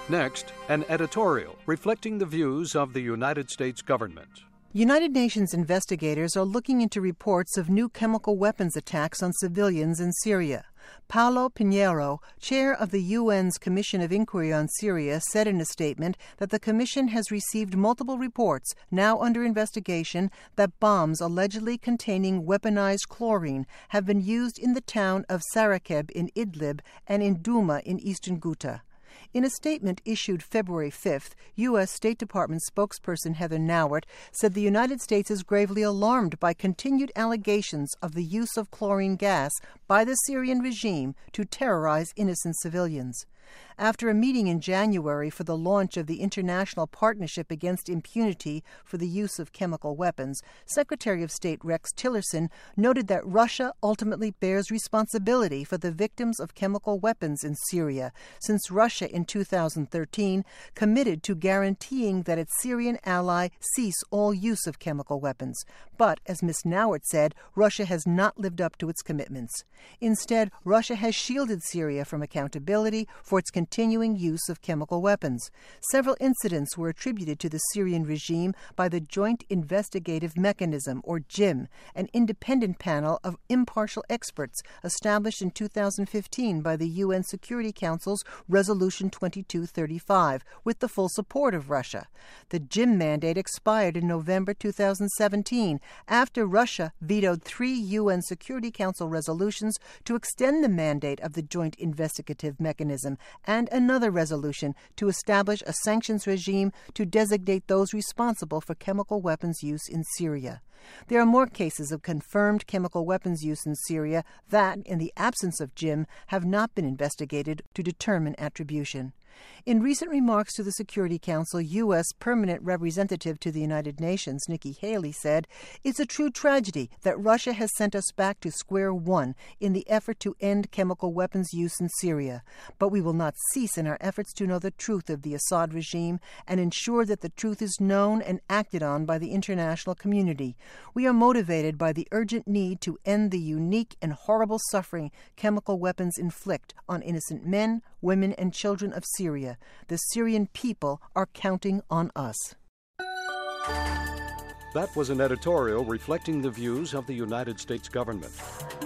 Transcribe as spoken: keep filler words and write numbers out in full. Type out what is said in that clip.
Next, an editorial reflecting the views of the United States government. United Nations investigators are looking into reports of new chemical weapons attacks on civilians in Syria. Paulo Pinheiro, chair of the U N's Commission of Inquiry on Syria, said in a statement that the commission has received multiple reports, now under investigation, that bombs allegedly containing weaponized chlorine have been used in the town of Sarakeb in Idlib and in Douma in eastern Ghouta. In a statement issued February fifth, U S State Department spokesperson Heather Nauert said the United States is gravely alarmed by continued allegations of the use of chlorine gas by the Syrian regime to terrorize innocent civilians. After a meeting in January for the launch of the International Partnership Against Impunity for the Use of Chemical Weapons, Secretary of State Rex Tillerson noted that Russia ultimately bears responsibility for the victims of chemical weapons in Syria, since Russia in two thousand thirteen committed to guaranteeing that its Syrian ally cease all use of chemical weapons. But, as Miz Nauert said, Russia has not lived up to its commitments. Instead, Russia has shielded Syria from accountability for its continuing use of chemical weapons. Several incidents were attributed to the Syrian regime by the Joint Investigative Mechanism, or J I M, an independent panel of impartial experts established in two thousand fifteen by the U N Security Council's Resolution twenty-two thirty-five, with the full support of Russia. The J I M mandate expired in November two thousand seventeen, after Russia vetoed three U N Security Council resolutions to extend the mandate of the Joint Investigative Mechanism, and another resolution to establish a sanctions regime to designate those responsible for chemical weapons use in Syria. There are more cases of confirmed chemical weapons use in Syria that, in the absence of J I M, have not been investigated to determine attribution. In recent remarks to the Security Council, U S Permanent Representative to the United Nations, Nikki Haley, said, "It's a true tragedy that Russia has sent us back to square one in the effort to end chemical weapons use in Syria. But we will not cease in our efforts to know the truth of the Assad regime and ensure that the truth is known and acted on by the international community. We are motivated by the urgent need to end the unique and horrible suffering chemical weapons inflict on innocent men, women, and children of Syria. The Syrian people are counting on us." That was an editorial reflecting the views of the United States government.